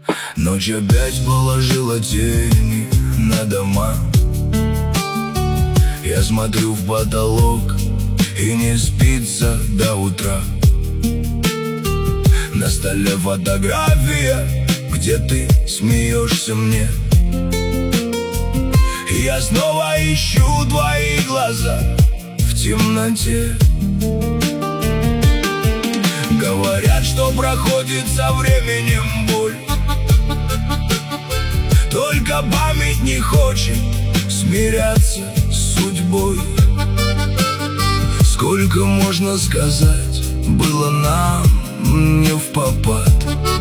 Ночь опять положила тени на дома. Я смотрю в потолок, и не спится до утра. На столе фотография, где ты смеешься мне. И я снова ищу твои глаза в темноте. Говорят, что проходит со временем боль, только память не хочет смиряться с судьбой. Сколько можно сказать, было нам не впопад,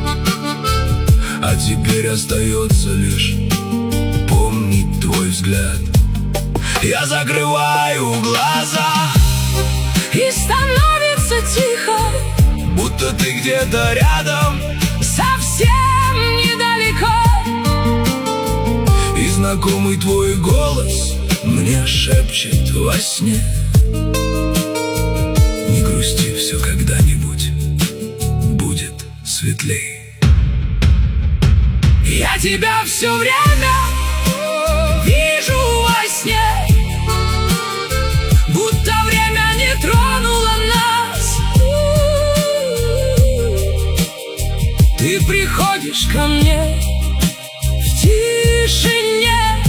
а теперь остается лишь помнить твой взгляд. Я закрываю глаза, и становится тихо, будто ты где-то рядом, совсем недалеко. И знакомый твой голос мне шепчет во сне: не грусти, все когда-нибудь будет светлей. Я тебя все время вижу во сне, будто время не тронуло нас. Ты приходишь ко мне в тишине,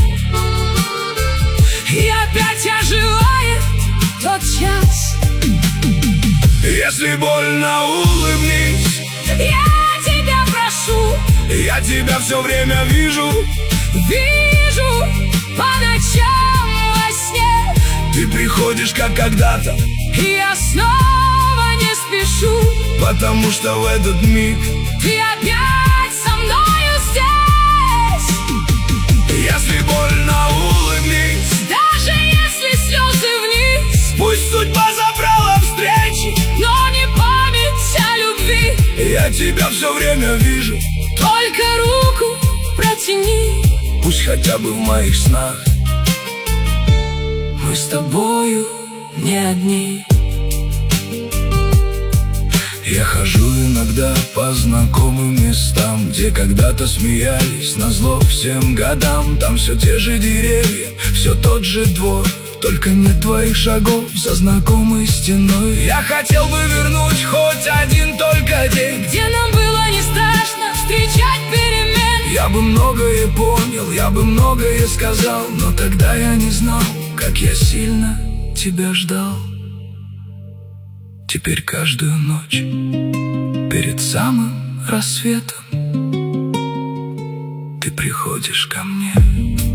и опять оживает тот час. Если больно, улыбнись, я тебя прошу, я тебя все время вижу. Вижу по ночам во сне. Ты приходишь, как когда-то, и я снова не спешу, потому что в этот миг ты опять со мною здесь. если больно, улыбнись, Даже если слезы вниз, пусть судьба забрала встречи, но не память о любви. я тебя все время вижу. Только руку протяни, Пусть хотя бы в моих снах мы с тобою не одни. я хожу иногда по знакомым местам, где когда-то смеялись назло всем годам. Там все те же деревья, все тот же двор, только нет твоих шагов за знакомой стеной. Я хотел бы вернуть хоть один только день, где нам было не страшно встречать перемены. Я бы многое понял, я бы многое сказал, но тогда я не знал, как я сильно тебя ждал. Теперь каждую ночь перед самым рассветом ты приходишь ко мне.